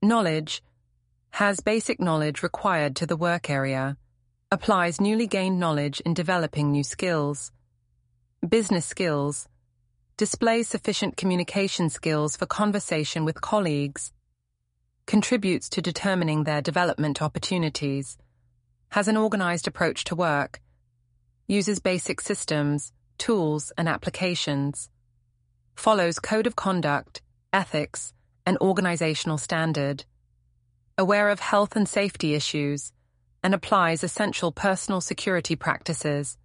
Knowledge has basic knowledge required to the work area, applies newly gained knowledge in developing new skills. Business skills displays sufficient communication skills for conversation with colleagues, contributes to determining their development opportunities, has an organized approach to work, uses basic systems, tools, and applications, follows code of conduct, ethics, and organizational standard, aware of health and safety issues, and applies essential personal security practices,